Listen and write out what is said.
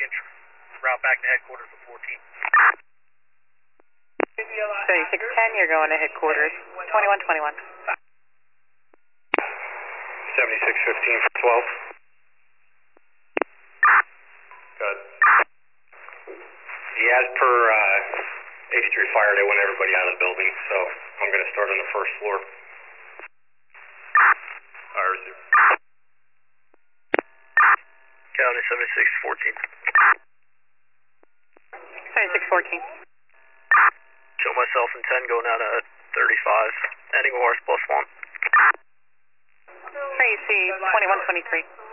Route back to headquarters at 14. 3610, you're going to headquarters. 2121. 7615 for 12. Good. Yeah, as per 83 Fire, they want everybody out of the building, so I'm going to start on the first floor. Fire zero. County 7614. 7614. Show myself in 10 going out at 35. Ending Wars +1. Tracy, 2123.